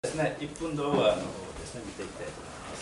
ですね、1分動画の方をですね、見ていきたいと思います。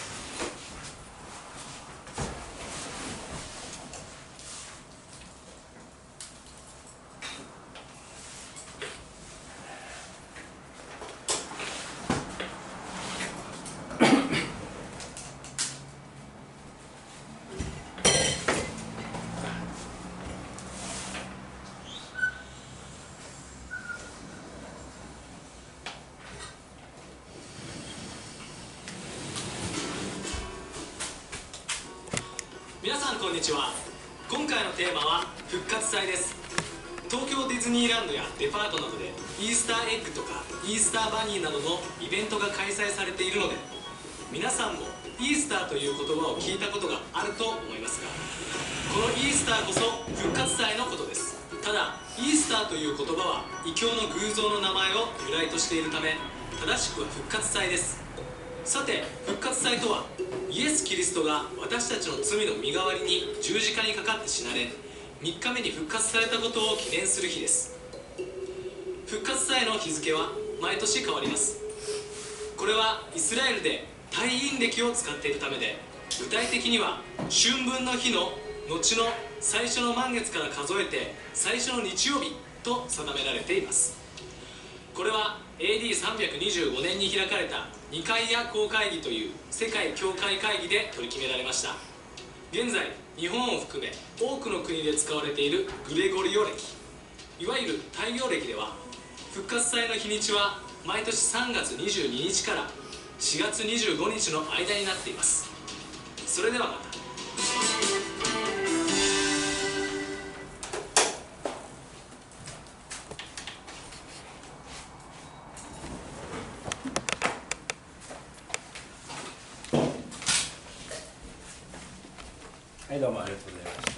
皆さんこんにちは。今回のテーマは復活祭です。東京ディズニーランドやデパートなどでイースターエッグとかイースターバニーなどのイベントが開催されているので、皆さんもイースターという言葉を聞いたことがあると思いますが、このイースターこそ復活祭のことです。ただイースターという言葉は異教の偶像の名前を由来としているため、正しくは復活祭です。さて、復活祭とはイエス・キリストが私たちの罪の身代わりに十字架にかかって死なれ、3日目に復活されたことを記念する日です。復活祭の日付は毎年変わります。これはイスラエルで太陰暦を使っているためで、具体的には春分の日の後の最初の満月から数えて最初の日曜日と定められています。これは AD325 年に開かれたニカイア公会議という世界教会会議で取り決められました。現在日本を含め多くの国で使われているグレゴリオ暦、いわゆる太陽暦では、復活祭の日にちは毎年3月22日から4月25日の間になっています。それではまた。 はい、どうもありがとうございました。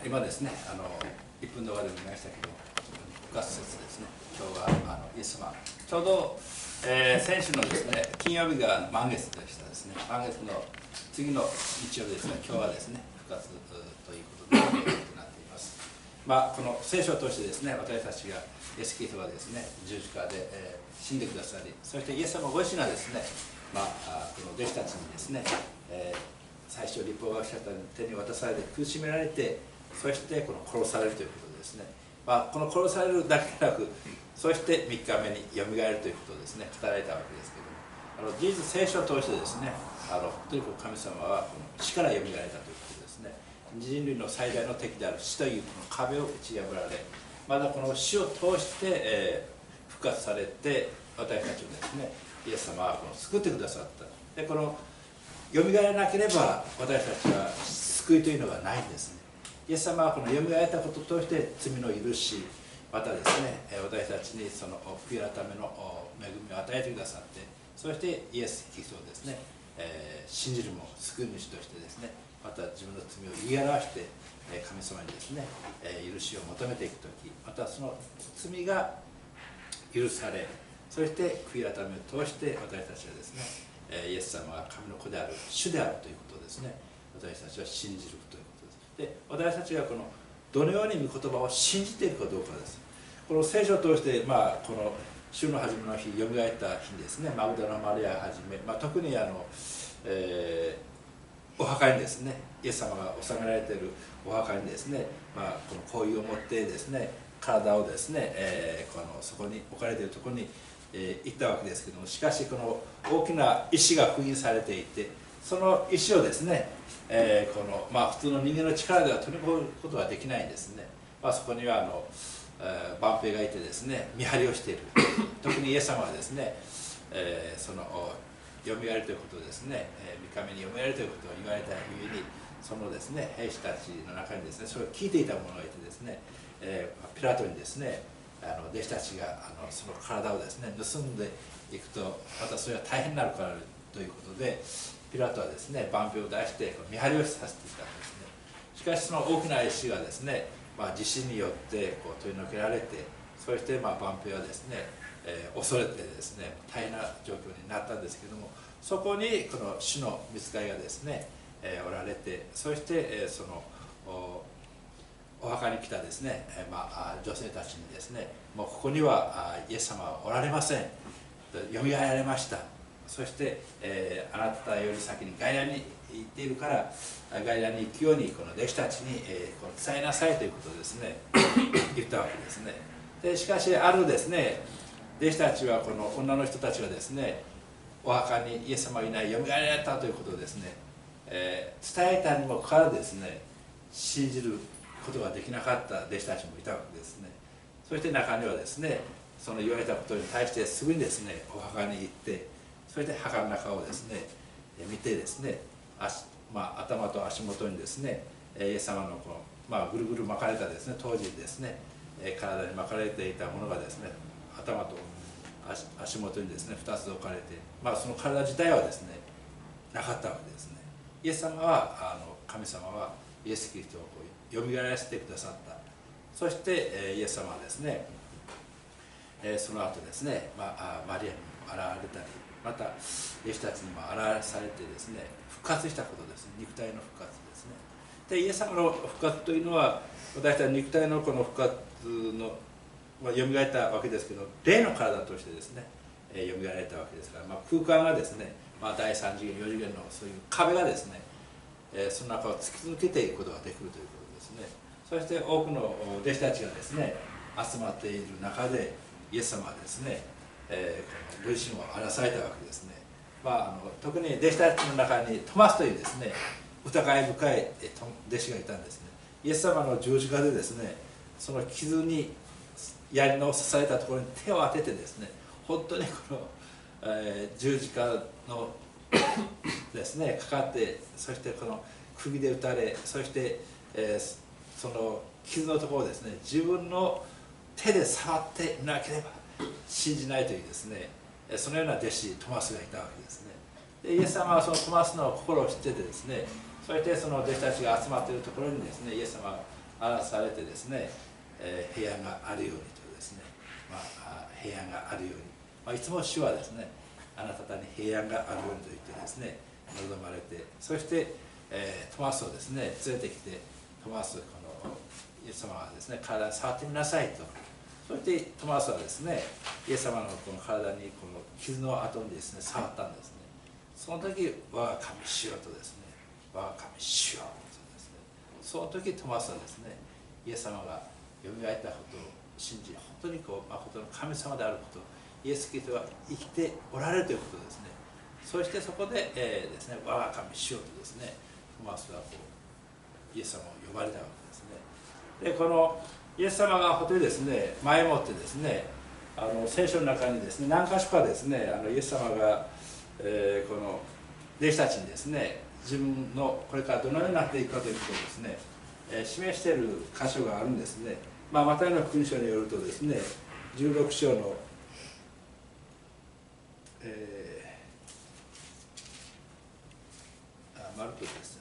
今ですね、1分動画でも見ましたけど、復活節ですね。今日はイエス様、ちょうど、先週のですね、金曜日が満月でしたですね。満月の次の日曜日ですね、今日はですね、復活ということで、となっています。この聖書を通してですね、私たちがイエス・キリストがですね、十字架で、死んでくださり、そしてイエス様ご自身がですね、この弟子たちにですね、最初立法学者たちの手に渡されて苦しめられて、そしてこの殺されるということですね。この殺されるだけでなく、そして3日目によみがえるということをですね、語られたわけですけども、事実聖書を通してですね、本当に神様はこの死からよみがえったということですね。人類の最大の敵である死というこの壁を打ち破られ、またこの死を通して、復活されて、私たちをですね、イエス様はこの救ってくださった。でこのよみがえらなければ私たちは救いというのがないんですね。イエス様はこのよみがえったことを通して罪の許し、またですね、私たちにその悔い改めの恵みを与えてくださって、そしてイエス・キリストをですね、信じるも救い主としてですね、また自分の罪を言い表して神様にですね、許しを求めていくとき、またその罪が許され、そして悔い改めを通して私たちはですね、イエス様が神の子である主であるということをですね、私たちは信じるということです。で私たちがこのどのように御言葉を信じているかどうかです。この聖書を通して、この週の初めの日、よみがえった日にですね、マグダラマリアをはじめ、特にお墓にですね、イエス様が納められているお墓にですね、この香油を持ってですね、体をですね、そこに置かれているところに行ったわけですけども、しかしこの大きな石が封印されていて、その石をですね、普通の人間の力では取り込むことができないんですね。そこには万兵がいてですね、見張りをしている。特にイエス様はですね、そのよみがえるということをですね、3日目によみがえるということを言われたゆえに、そのですね、兵士たちの中にですね、それを聞いていた者がいてですね、ピラトにですね、弟子たちがその体をですね盗んでいくと、またそれは大変になるからということで、ピラトはですね万兵を出して見張りをさせていたんですね。しかしその大きな石がですね、地震によって取り除けられて、そして万兵はですね、恐れてですね大変な状況になったんですけども、そこにこの主の御使いがですね、おられて、そして、そのお墓に来たですね、女性たちにですね、もうここにはイエス様はおられません。 よみがえられました。そして、あなたより先に外来に行っているから外来に行くようにこの弟子たちに、こう伝えなさいということをですね言ったわけですね。でしかしあるですね弟子たちはこの女の人たちはですねお墓にイエス様がいない、よみがえられたということをですね、伝えたにもかかわらずですね信じることができなかった弟子たちもいたわけですね。そして中にはですねその言われたことに対してすぐにですねお墓に行って、それで墓の中をですね見てですね頭と足元にですねイエス様のこの、ぐるぐる巻かれたですね当時ですね体に巻かれていたものがですね頭と足元にですね2つ置かれて、その体自体はですねなかったわけですね。イエス様は神様はイエス・キリストをよみがえらせてくださった。そしてイエス様はですねその後ですね、マリアにも現れたり、また弟子たちにも現れされてですね復活したことですね。肉体の復活ですね。でイエス様の復活というのは私たち肉体のこの復活のよみがえったわけですけど、霊の体としてですねよみがえられたわけですから、空間がですね、第3次元4次元のそういう壁がですねその中を突き抜けていくことができるということですね。そして多くの弟子たちがですね集まっている中でイエス様はですね、このご自身を表されたわけですね。特に弟子たちの中にトマスというですね疑い深い弟子がいたんですね。イエス様の十字架でですねその傷に槍の刺されたところに手を当ててですね本当にこの、十字架のですねかかって、そしてこの釘で打たれ、そして、その傷のところをですね自分の手で触っていなければ信じないというですねそのような弟子トマスがいたわけですね。でイエス様はそのトマスの心を知っててですね、そしてその弟子たちが集まっているところにですねイエス様が表されてですね、平安があるようにとですね、平安があるように、いつも主はですねあなた方に平安があるようにと言ってですね望まれて、そして、トマスをですね連れてきて、トマスこのイエス様がですね体に触ってみなさいと。そしてトマスはですねイエス様のこの体にこの傷の跡にですね触ったんですね。その時我が神主よとですね、我が神主よとですね、その時トマスはですねイエス様がよみがえったことを信じ、本当にこう誠の神様であること、イエス・キリストは生きておられるということですね。そしてそこで、ですね我が神主よとですねトマスはこうイエス様を呼ばれたわけですね。でこのイエス様が本当にですね前もってですね聖書の中にですね何か所かですねイエス様が、この弟子たちにですね自分のこれからどのようになっていくかということをですね、示している箇所があるんですね。マタイの福音書によるとですね16章の、マルコですね、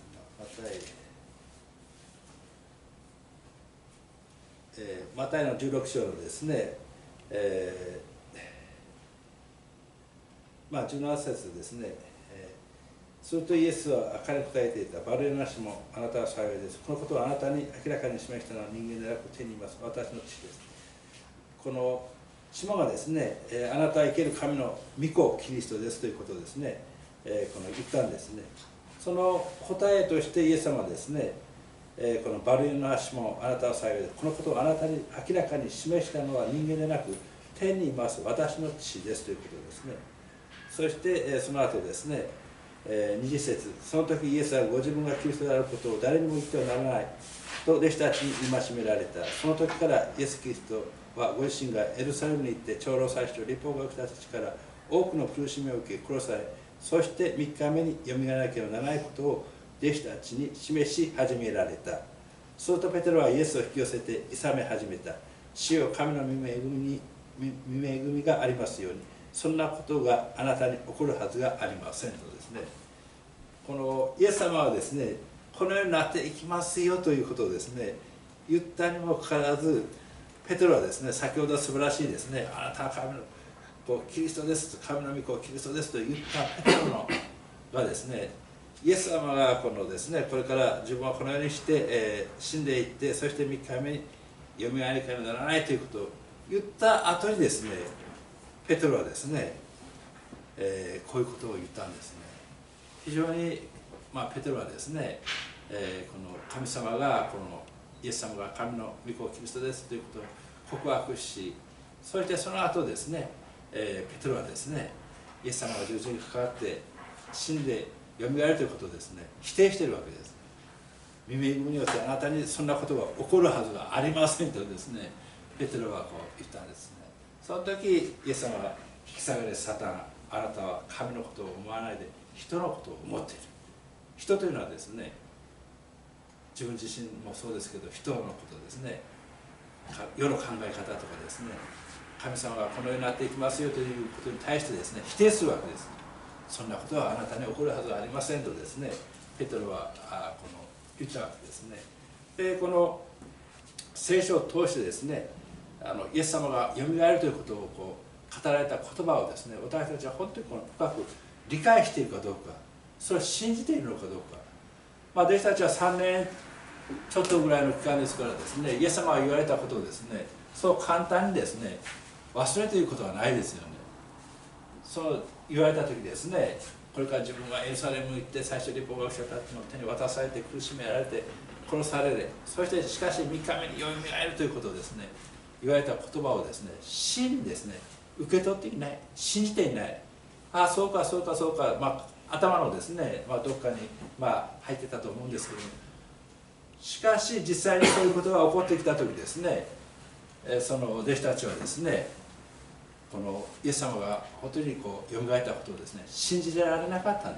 マタイの16章のですね、17節ですね、するとイエスは彼に答えていた。バルヤナ氏もあなたは幸いです。このことをあなたに明らかに示したのは人間でなく天にいます私の父です。この下がですね、あなたは生ける神の御子キリストですということをですね、この言ったんですね。その答えとしてイエス様はですね、このバルヤナ氏もあなたは幸いです。このことをあなたに明らかに示したのは人間でなく天にいます私の父ですということですね。そしてその後ですね、20節、その時イエスはご自分がキリストであることを誰にも言ってはならないと弟子たちに戒められた。その時からイエス・キリストはご自身がエルサレムに行って長老祭司と律法学者たちから多くの苦しみを受け殺され、そして3日目によみがえらなければならないことを弟子たちに示し始められた。するとペテロはイエスを引き寄せて諌め始めた。主よ神の御恵みがありますように、そんなことがあなたに起こるはずがありませんとですね、このイエス様はですねこのようになっていきますよということをですね言ったにもかかわらず、ペテロはですね先ほど素晴らしいですね、あなたは神のキリストですと、神の御子キリストですと言ったペテロのがですね、イエス様がこのですねこれから自分はこのようにして、死んでいって、そして3日目によみがえりなければならないということを言った後にですね、ペテロはですねこういうことを言ったんですね。非常に、ペテロはですね、この神様がこのイエス様が神の御子キリストですということを告白し、そしてその後ですね、ペテロはですね、イエス様が十字にかかって死んでよみがえるということをですね、否定しているわけです。耳によってあなたにそんなことが起こるはずがありませんとですね、ペテロはこう言ったんですね。その時イエス様は引き下がれサタン、あなたは神のことを思わないで人のことを思っている。人というのはですね、自分自身もそうですけど、人のことですね、世の考え方とかですね、神様がこのようになっていきますよということに対してですね、否定するわけです。そんなことはあなたに起こるはずはありませんとですね、ペテロはこの言ったわけですね。で、この聖書を通してですね、イエス様がよみがえるということをこう語られた言葉をですね、私たちは本当にこの深く理解しているかどうか、それを信じているのかどうか。弟子たちは3年ちょっとぐらいの期間ですからですね、イエス様が言われたことをですね、そう簡単にですね、忘れていることはないですよね。そう言われた時ですね、これから自分がエルサレムに行って最初立法学者たちの手に渡されて苦しめられて殺される、そしてしかし3日目によみがえるということをですね、言われた言葉をですね、真にですね、受け取っていない、信じていない、ああそうかそうかそうか、頭のですね、どっかに入ってたと思うんですけども、しかし実際にそういうことが起こってきた時ですね、その弟子たちはですね、このイエス様が本当にこうよみがえったことをですね、信じられなかったんです。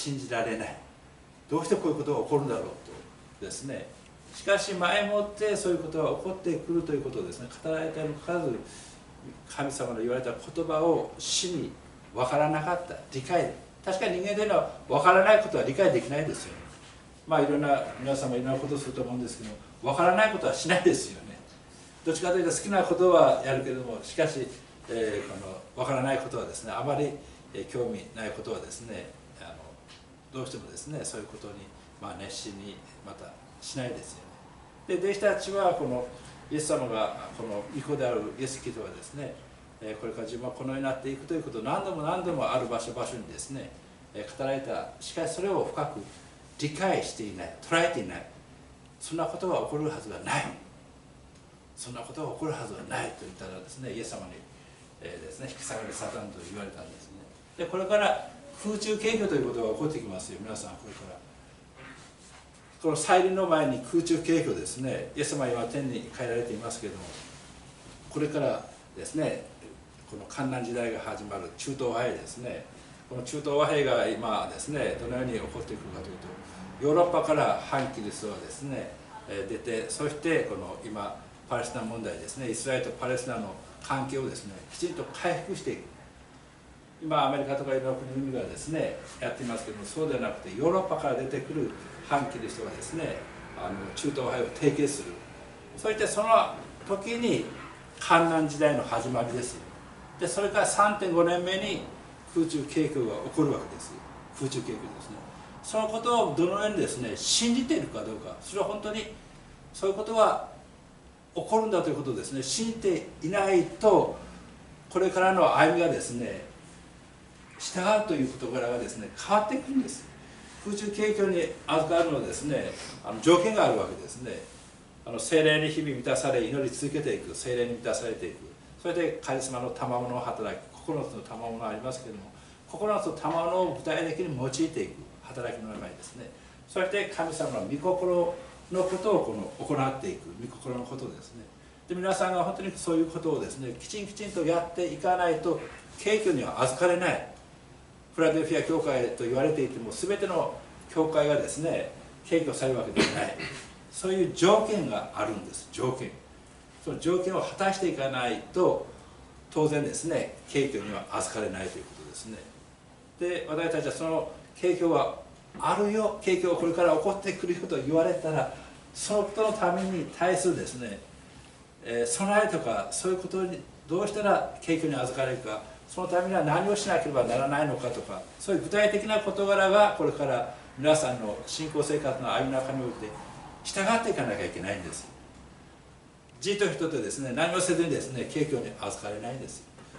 信じられない、どうしてこういうことが起こるんだろうとですね。しかし前もってそういうことが起こってくるということをですね、語られたにもかかわらず、神様の言われた言葉を真に分からなかった、理解、確かに人間というのは分からないことは理解できないですよね。いろんな皆様いろんなことをすると思うんですけども、分からないことはしないですよね。どっちかというと好きなことはやるけれども、しかし、この分からないことはですね、あまり興味ないことはですね、どうしてもですね、そういうことに熱心にまたしないですよね。で、弟子たちはこのイエス様がこの御子であるイエス・キリストがですね、これから自分はこのようになっていくということを何度も何度もある場所にですね、語られた。しかしそれを深く理解していない、捉えていない、そんなことが起こるはずがない、そんなことが起こるはずがないと言ったらですね、イエス様に、ですね、引き下がれサタンと言われたんですね。で、これから空中警挙ということが起こってきますよ、皆さん。これからこの再臨の前に空中警挙ですね、イエス様は今天に帰られていますけれども、これからですね、この患難時代が始まる中東和平ですね、この中東和平が今ですね、どのように起こってくるかというと、ヨーロッパから反キリストがですね出て、そしてこの今パレスチナ問題ですね、イスラエルとパレスチナの関係をですね、きちんと回復していく。今アメリカとかいろんな国々がですねやっていますけども、そうではなくてヨーロッパから出てくる反キリストがですね、中東和平を締結する。そしてその時に患難時代の始まりですよ。で、それから 3.5 年目に空中警挙が起こるわけです。空中警挙ですね。そのことをどのようにですね信じているかどうか、それは本当にそういうことは起こるんだということをですね信じていないと、これからの歩みがですね、従うという事柄がですね変わってくるんです。空中警挙に預かるのはですね、条件があるわけですね。聖霊に日々満たされ祈り続けていく、聖霊に満たされていく、それでカリスマの賜物を働き、9つの賜物がありますけれども、9つの賜物を具体的に用いていく働きの中にですね、そして神様の御心のことを行っていく、御心のことですね。で、皆さんが本当にそういうことをですねきちんとやっていかないと警挙には預かれない。フィラデルフィア教会と言われていても、全ての教会がですね警挙されるわけではない。そういう条件があるんです。条件、その条件を果たしていかないと当然ですね警挙には預かれないということですね。で、私たちはその警挙はあるよ、警挙がこれから起こってくるよと言われたら、そのことのために対するですね、備えとかそういうことにどうしたら警挙に預かれるか、そのためには何をしなければならないのかとか、そういう具体的な事柄がこれから皆さんの信仰生活の歩みの中において従っていかなきゃいけないんです。じっと人とですね何もせずにですね警挙に預かれないんです。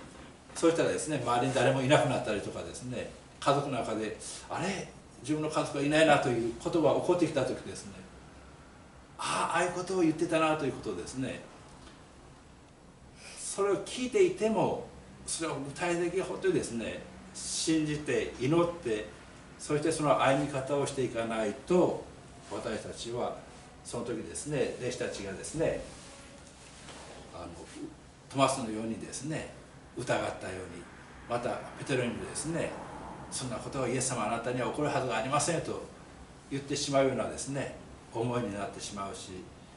そうしたらですね、周りに誰もいなくなったりとかですね、家族の中であれ自分の家族がいないなということが起こってきた時ですね、ああいうことを言ってたなということをですね、それを聞いていてもそれを具体的に本当にですね信じて祈って、そしてその歩み方をしていかないと、私たちはその時ですね、弟子たちがですねトマスのようにですね疑ったように、またペテロにもですね、そんなことはイエス様あなたには起こるはずがありませんと言ってしまうようなですね思いになってしまうし、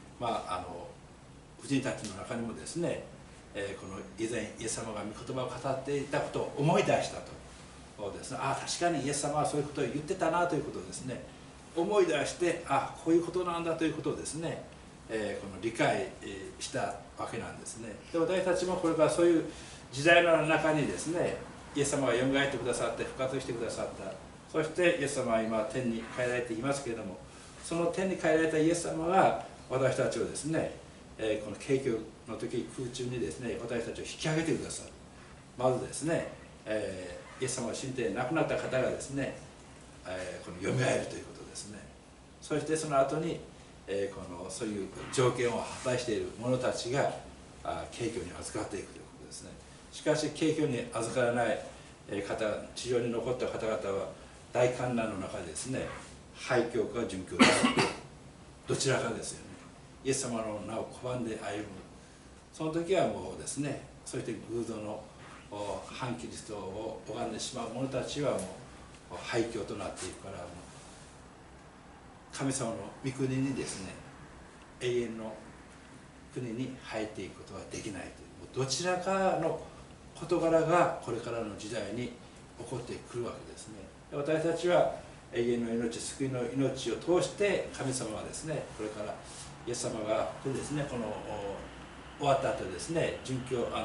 夫人たちの中にもですね、この以前イエス様が御言葉を語っていたことを思い出したとですね、確かにイエス様はそういうことを言ってたなということをですね思い出して、こういうことなんだということをですね、この理解したわけなんですね。で、私たちもこれからそういう時代の中にですね、イエス様がよみがえってくださって復活してくださった、そしてイエス様は今天に帰られていますけれども、その天に帰られたイエス様が私たちをですね、この景況の時空中にですね私たちを引き上げてくださる。まずですね、イエス様を信じて亡くなった方がですね、このよみがえるということですね。そしてその後に、そういう条件を果たしている者たちが景況に預かっていくということですね。しかし景況に預からない方、地上に残った方々は大観難の中でですね、廃墟か殉教かどちらかですよね。イエス様の名を拒んで歩む、その時はもうですね、そして偶像の反キリストを拝んでしまう者たちはもう廃墟となっていくから、神様の御国にですね永遠の国に入っていくことはできないという、どちらかの事柄がこれからの時代に起こってくるわけですね。私たちは永遠の命、救いの命を通して神様はですね、これからイエス様がですね、この終わった後ですね、殉教弟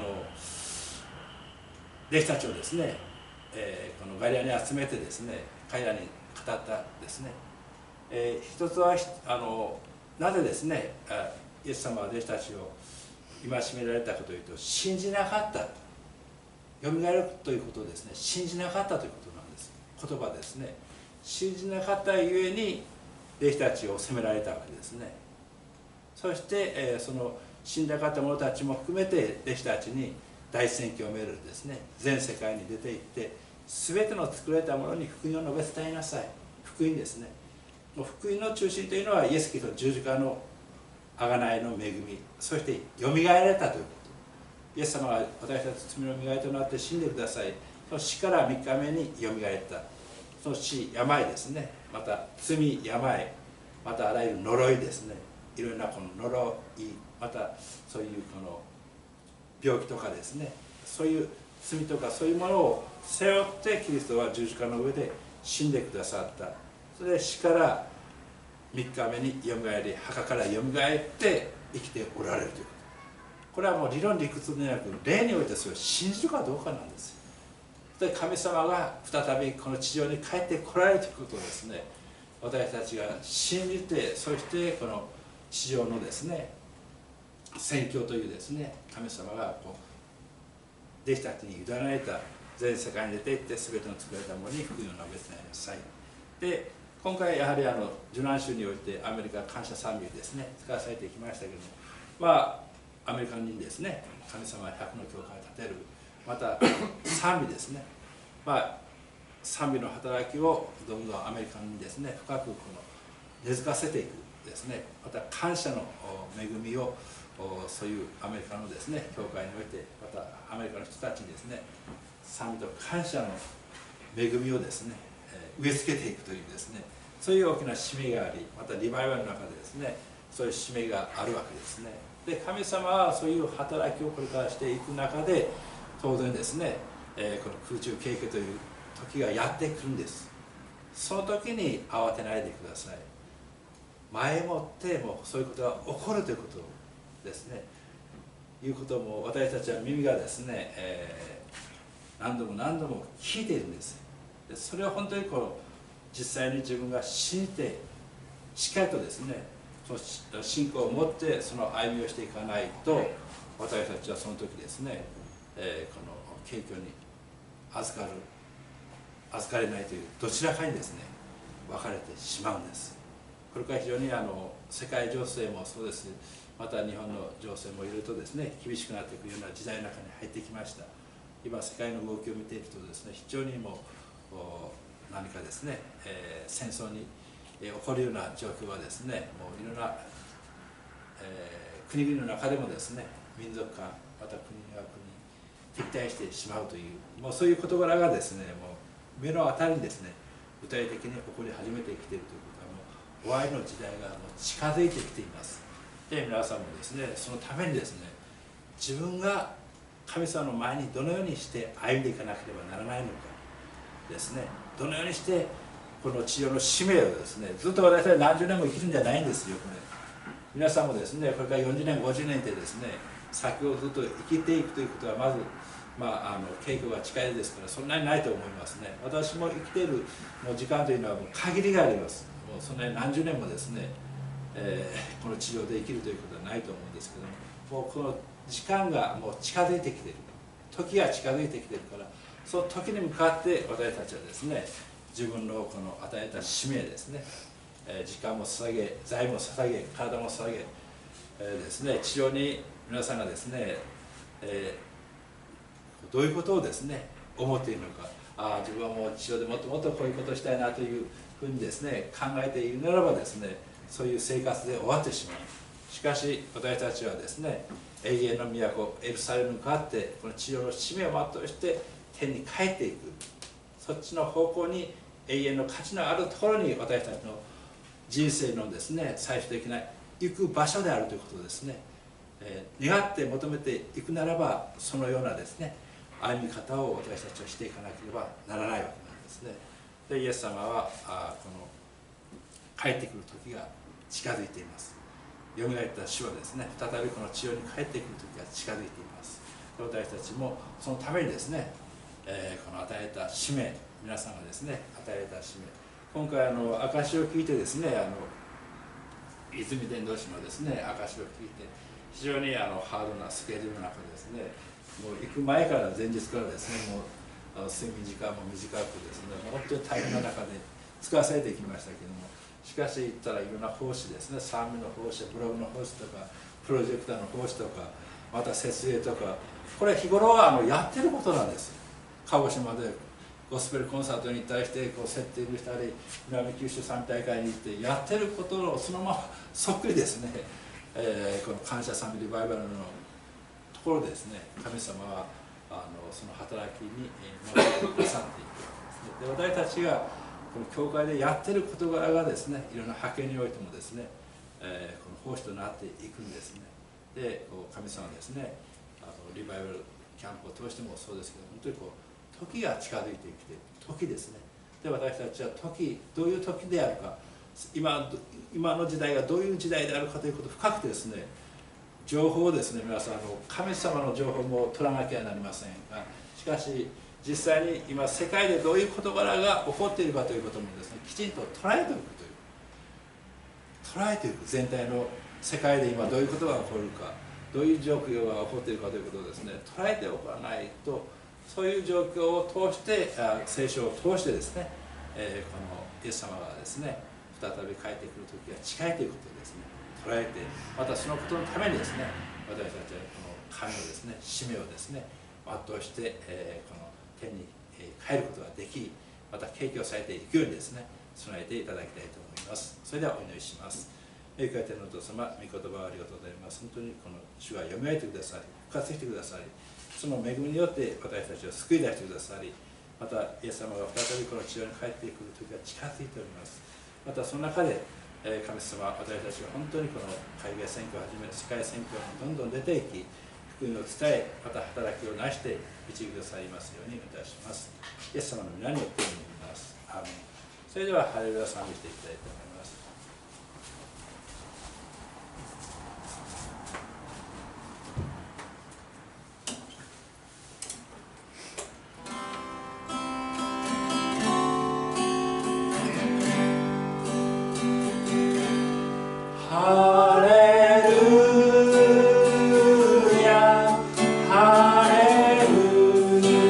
子たちをですね、このガリラに集めてですね、彼らに語ったですね、一つはなぜですねイエス様は弟子たちを戒められたかというと、信じなかったと、よみがえるということをですね信じなかったということなんです。言葉ですね、信じなかったゆえに弟子たちを責められたわけですね。そして、その死んだ方者たちも含めて弟子たちに大宣教メールですね、全世界に出て行って全ての作られたものに福音を述べ伝えなさい。福音ですね。福音の中心というのはイエス・キリストの十字架の贖いの恵み、そしてよみがえられたということ。イエス様が私たち罪の磨いとなって死んでください。その死から3日目によみがえった。その死、病ですね、また罪、病、またあらゆる呪いですね、いろんなこの呪い、またそういうこの病気とかですね、そういう罪とかそういうものを背負ってキリストは十字架の上で死んでくださった。それで死から3日目によみがえり、墓からよみがえって生きておられるということ。これはもう理論理屈でなく霊においてそれを信じるかどうかなんですよ。で、神様が再びこの地上に帰ってこられるということをですね、私たちが信じて、そしてこの地上のですね宣教というですね、神様がこう弟子たちに委ねられた、全世界に出て行って全ての作られたものに福音を述べ伝えなさい。で、今回やはり受難州においてアメリカ感謝賛美ですね使わされてきましたけども、アメリカにですね神様は100の教会を建てる、また賛美ですね、賛美の働きをどんどんアメリカにですね深くこの根付かせていくですね、また感謝の恵みをそういうアメリカのですね教会において、またアメリカの人たちにですね賛美と感謝の恵みをですね植え付けていくというですね、そういう大きな使命があり、またリバイバルの中でですねそういう使命があるわけですね。で、神様はそういう働きをこれからしていく中で、当然ですね、この空中景気という時がやってくるんです。その時に慌てないでください。前もってもうそういうことが起こるということですね、いうことも私たちは耳がですね、何度も何度も聞いているんです。で、それを本当に実際に自分が信じてしっかりとですねその信仰を持ってその歩みをしていかないと、私たちはその時ですね、この景況に預かれないというどちらかにですね分かれてしまうんです。これから非常に世界情勢もそうです。また日本の情勢もいろいろとですね厳しくなっていくような時代の中に入ってきました。今世界の動きを見ているとですね非常にもう何かですね、戦争に起こるような状況はですねもういろんな、国々の中でもですね民族間また国が国に敵対してしまうというもうそういう事柄がですねもう目の当たりにですね具体的に起こり始めてきているということはもう終わりの時代がもう近づいてきています。で皆さんもですねそのためにですね自分が神様の前にどのようにして歩んでいかなければならないのかですねどのようにしてこの地上の使命をですねずっと私は何十年も生きるんじゃないんですよ。これ皆さんもですねこれから40年50年でですね先をずっと生きていくということはまず景況が近いですからそんなにないと思いますね。私も生きているもう時間というのはもう限りがあります。もうそんなに何十年もですね、この地上で生きるということはないと思うんですけども、もうこの時間がもう近づいてきている時が近づいてきているからその時に向かって私たちはですね自分のこの与えた使命ですね、時間も捧げ財も捧げ体も捧げ、ですね地上に皆さんがですね、どういうことをですね思っているのか自分はもう地上でもっともっとこういうことをしたいなというふうにですね考えているならばですねそういう生活で終わってしまう。しかし私たちはですね永遠の都エルサレムに向かってこの地上の使命を全うして天に帰っていくそっちの方向に永遠の価値のあるところに私たちの人生のですね最終的な行く場所であるということをですね、願って求めていくならばそのようなですね歩み方を私たちはしていかなければならないわけなんですね。でイエス様はこの帰ってくる時が近づいています。よみがえった主はですね再びこの地上に帰ってくる時が近づいています。で私たちもそのためにですね、この与えた使命皆さんがですね与えた使命今回証を聞いてですね泉伝道師のですね証を聞いて非常にハードなスケジュールの中でですねもう行く前から前日からですねもう睡眠時間も短くですね本当に大変な中で使わされてきましたけどもしかし言ったらいろんな奉仕ですね賛美の奉仕ブログの奉仕とかプロジェクターの奉仕とかまた設営とかこれ日頃はやってることなんです。鹿児島でゴスペルコンサートに対してこうセッティングしたり南九州賛美大会に行ってやってることのそのままそっくりですね、この感謝賛美リバイバルのところでですね神様はその働きに守ってくださっていくわけですね。で私たちがこの教会でやってる事柄がですねいろんな派遣においてもですね、この奉仕となっていくんですね。で神様はですねリバイバルキャンプを通してもそうですけど本当に時が近づいてきている時ですね。で私たちは時どういう時であるか今の時代がどういう時代であるかということを深くですね情報をですね皆さん神様の情報も取らなきゃなりませんがしかし実際に今世界でどういう事柄が起こっているかということもですねきちんと捉えておくという捉えていく全体の世界で今どういうことが起こるかどういう状況が起こっているかということをですね捉えておかないとそういう状況を通して聖書を通してですね、このイエス様がですね再び帰ってくる時が近いということをですね捉えてまたそのことのためにですね私たちはこの神のですね使命をですね全うして、この天に帰ることができまた景気をされていくようにですね備えていただきたいと思います。それではお祈りします。天のお父様、御言葉をありがとうございます。本当にこの主が読み上げてくださり復活してくださりその恵みによって私たちを救い出してくださりまたイエス様が再びこの地上に帰ってくる時が近づいております。またその中で神様私たちが本当にこの海外選挙をはじめ世界選挙にどんどん出ていき福音を伝えまた働きをなして導きくださいますようにいたします。イエス様の皆によって祈ります。アーメン。それではハレルヤ賛美していきたいと思います。 ハレルヤ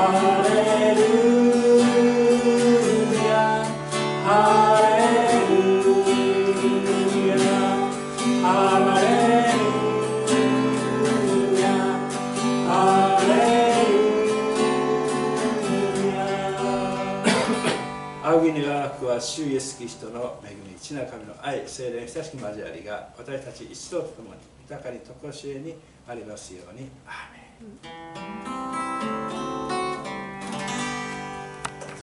仰ぎ願わくは主イエス・キリストの恵み、父なる神の愛、聖霊の親しき交わりが私たち一同と共に豊かに常しえにありますように。アーメン。